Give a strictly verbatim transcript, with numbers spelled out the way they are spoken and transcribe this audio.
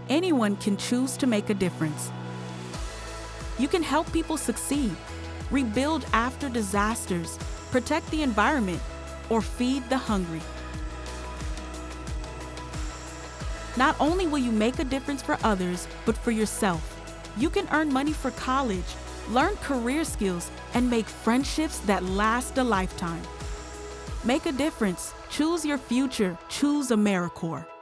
Anyone can choose to make a difference. You can help people succeed, rebuild after disasters, protect the environment, or feed the hungry. Not only will you make a difference for others, but for yourself. You can earn money for college, learn career skills, and make friendships that last a lifetime. Make a difference. Choose your future. Choose AmeriCorps.